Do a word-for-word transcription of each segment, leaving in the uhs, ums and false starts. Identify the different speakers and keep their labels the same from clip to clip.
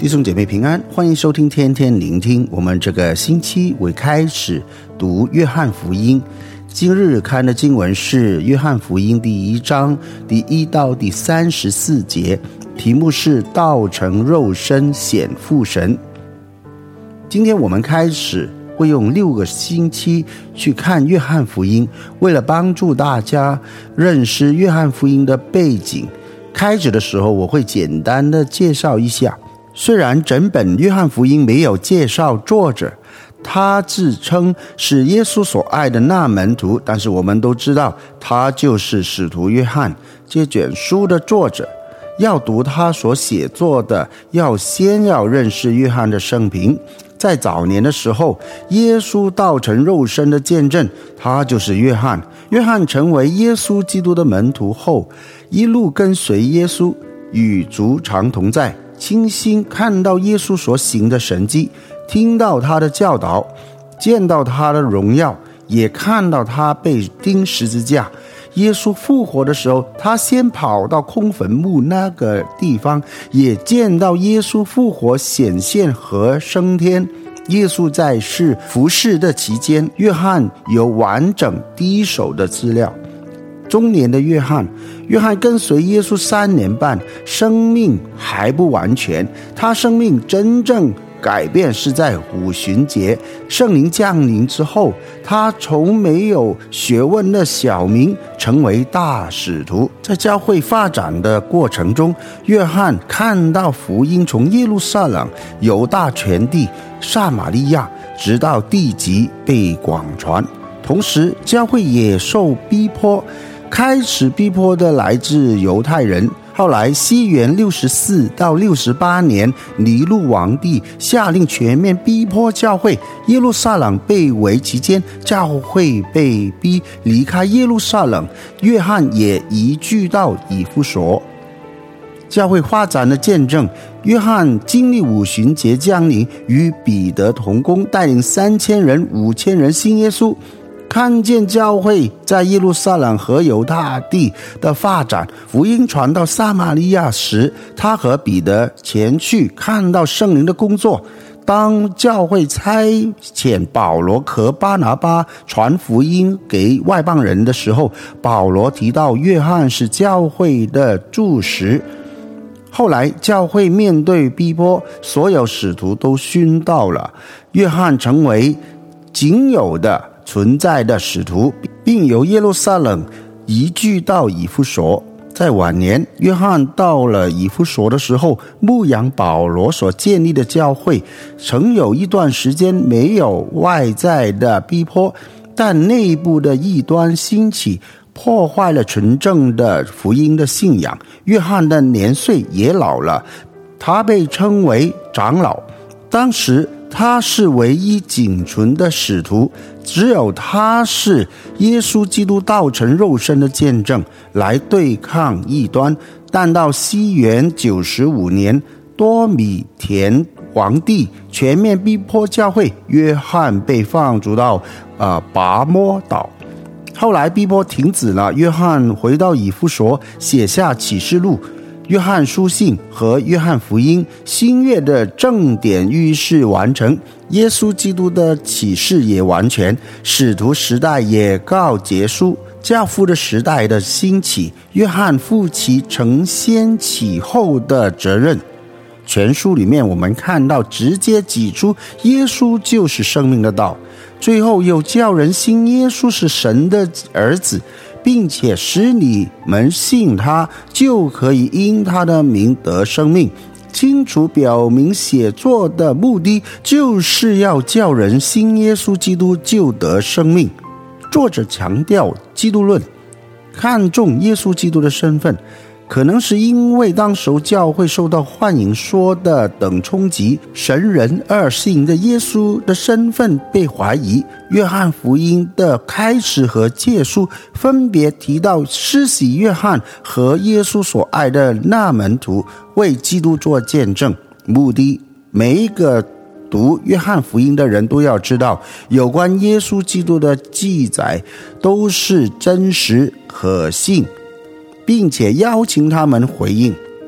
Speaker 1: 兄姐妹平安，欢迎收听天天聆听。我们这个星期会开始读约翰福音。今日看的经文是约翰福音第一章第一到第三十四节，题目是道成肉身显父神。今天我们开始会用六个星期去看约翰福音，为了帮助大家认识约翰福音的背景，开始的时候我会简单的介绍一下。虽然整本约翰福音没有介绍作者，他自称是耶稣所爱的那门徒，但是我们都知道他就是使徒约翰，这卷书的作者。要读他所写作的，要先要认识约翰的生平。在早年的时候，耶稣道成肉身的见证，他就是约翰。约翰成为耶稣基督的门徒后，一路跟随耶稣，与主常同在，亲心看到耶稣所行的神迹，听到他的教导，见到他的荣耀，也看到他被钉十字架。耶稣复活的时候，他先跑到空坟墓那个地方，也见到耶稣复活显现和升天。耶稣在世服侍的期间，约翰有完整第一手的资料。中年的约翰，约翰跟随耶稣三年半，生命还不完全。他生命真正改变是在五旬节，圣灵降临之后，他从没有学问的小民成为大使徒。在教会发展的过程中，约翰看到福音从耶路撒冷、犹大全地、撒玛利亚直到地极被广传，同时教会也受逼迫。开始逼迫的来自犹太人。后来西元六十四到六十八年，尼禄王帝下令全面逼迫教会，耶路撒冷被围期间，教会被逼离开耶路撒冷，约翰也移居到以弗所。教会发展的见证，约翰经历五旬节降临，与彼得同工，带领三千人、五千人信耶稣。看见教会在耶路撒冷和犹大地的发展，福音传到撒玛利亚时，他和彼得前去看到圣灵的工作。当教会差遣保罗和巴拿巴传福音给外邦人的时候，保罗提到约翰是教会的柱石。后来教会面对逼迫，所有使徒都殉道了，约翰成为仅有的存在的使徒，并由耶路撒冷移居到以弗所。在晚年，约翰到了以弗所的时候，牧养保罗所建立的教会，曾有一段时间没有外在的逼迫，但内部的异端兴起，破坏了纯正的福音的信仰。约翰的年岁也老了，他被称为长老。当时他是唯一仅存的使徒，只有他是耶稣基督道成肉身的见证，来对抗异端。但到西元九十五年，多米田皇帝全面逼迫教会，约翰被放逐到呃拔摩岛。后来逼迫停止了，约翰回到以弗所，写下启示录、约翰书信和约翰福音，新约的正典预示完成，耶稣基督的启示也完全，使徒时代也告结束，教父的时代的兴起，约翰负起承先启后的责任。全书里面我们看到直接指出耶稣就是生命的道，最后又叫人信耶稣是神的儿子，并且使你们信他，就可以因他的名得生命。清楚表明写作的目的就是要叫人信耶稣基督就得生命。作者强调基督论，看重耶稣基督的身份，可能是因为当时教会受到幻影说的等冲击，神人二性的耶稣的身份被怀疑。约翰福音的开始和结束分别提到施洗约翰和耶稣所爱的那门徒为基督做见证，目的每一个读约翰福音的人都要知道，有关耶稣基督的记载都是真实可信，并且邀请他们回应。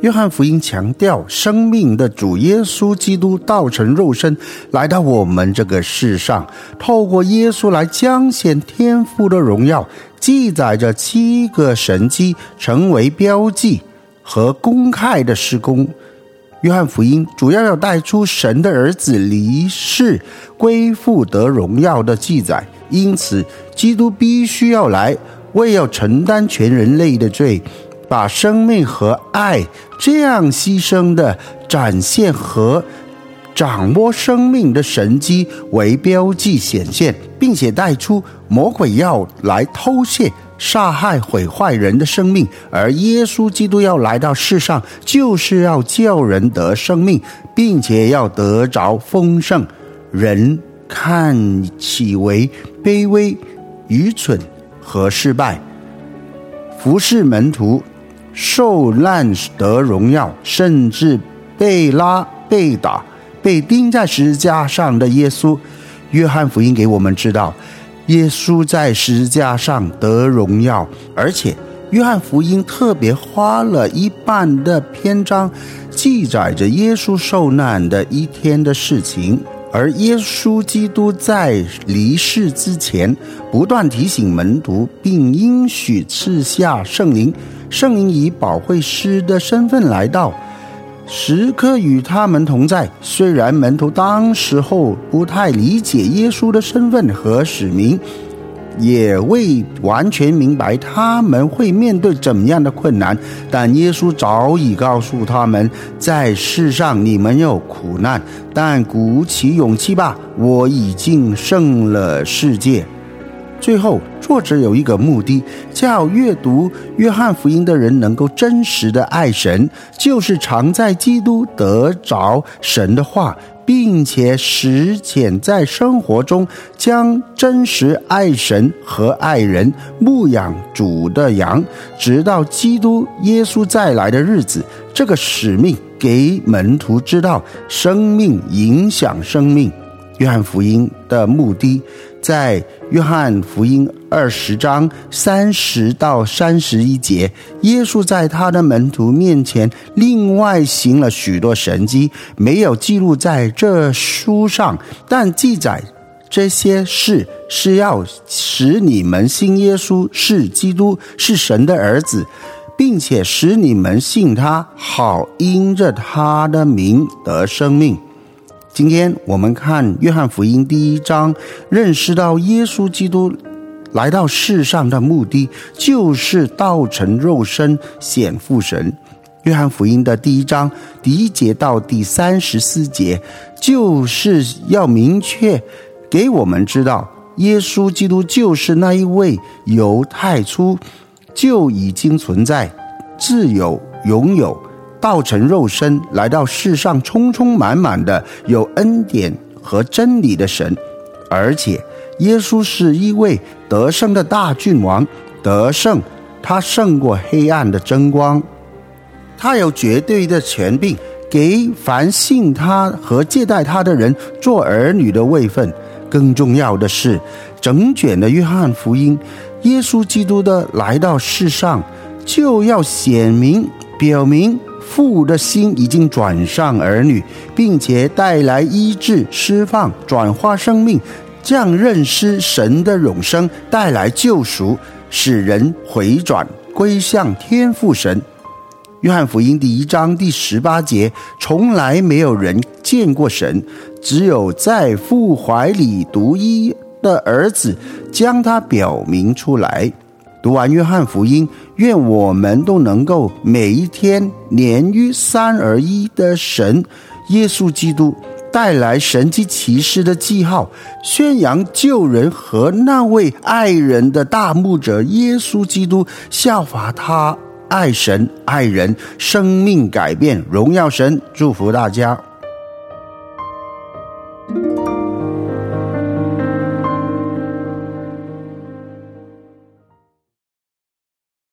Speaker 1: 约翰福音强调生命的主耶稣基督道成肉身来到我们这个世上，透过耶稣来彰显天父的荣耀，记载着七个神迹成为标记和公开的事工。约翰福音主要要带出神的儿子离世归父得荣耀的记载，因此基督必须要来，为要承担全人类的罪，把生命和爱这样牺牲的展现和掌握生命的神迹为标记显现，并且带出魔鬼要来偷窃、杀害、毁坏人的生命，而耶稣基督要来到世上，就是要叫人得生命，并且要得着丰盛。人看起为卑微、愚蠢和失败，服侍门徒，受难得荣耀，甚至被拉、被打、被钉在十字架上的耶稣。约翰福音给我们知道，耶稣在十字架上得荣耀，而且约翰福音特别花了一半的篇章记载着耶稣受难的一天的事情。而耶稣基督在离世之前不断提醒门徒，并应许赐下圣灵，圣灵以保惠师的身份来到，时刻与他们同在。虽然门徒当时候不太理解耶稣的身份和使命，也未完全明白他们会面对怎样的困难，但耶稣早已告诉他们，在世上你们有苦难，但鼓起勇气吧，我已经胜了世界。最后作者有一个目的，叫阅读约翰福音的人能够真实的爱神，就是常在基督得着神的话，并且实践在生活中，将真实爱神和爱人，牧养主的羊，直到基督耶稣再来的日子。这个使命给门徒知道，生命影响生命。约翰福音的目的，在约翰福音二十章三十到三十一节，耶稣在他的门徒面前另外行了许多神迹，没有记录在这书上，但记载这些事是要使你们信耶稣是基督，是神的儿子，并且使你们信他，好因着他的名得生命。今天我们看约翰福音第一章，认识到耶稣基督来到世上的目的，就是道成肉身显父神。约翰福音的第一章第一节到第三十四节，就是要明确给我们知道，耶稣基督就是那一位由太初就已经存在、自有、拥有、道成肉身来到世上，充充满满的有恩典和真理的神。而且耶稣是一位得胜的大君王，得胜，他胜过黑暗的真光，他有绝对的权柄，给凡信他和接待他的人做儿女的位分。更重要的是，整卷的约翰福音，耶稣基督的来到世上，就要显明表明父的心已经转向儿女，并且带来医治、释放、转化生命，这样认识神的永生，带来救赎，使人回转归向天父神。约翰福音第一章第十八节，从来没有人见过神，只有在父怀里独一的儿子将他表明出来。读完约翰福音，愿我们都能够每一天连于三而一的神耶稣基督，带来神迹奇事的记号，宣扬救人和那位爱人的大牧者耶稣基督，效法他爱神爱人，生命改变，荣耀神。祝福大家。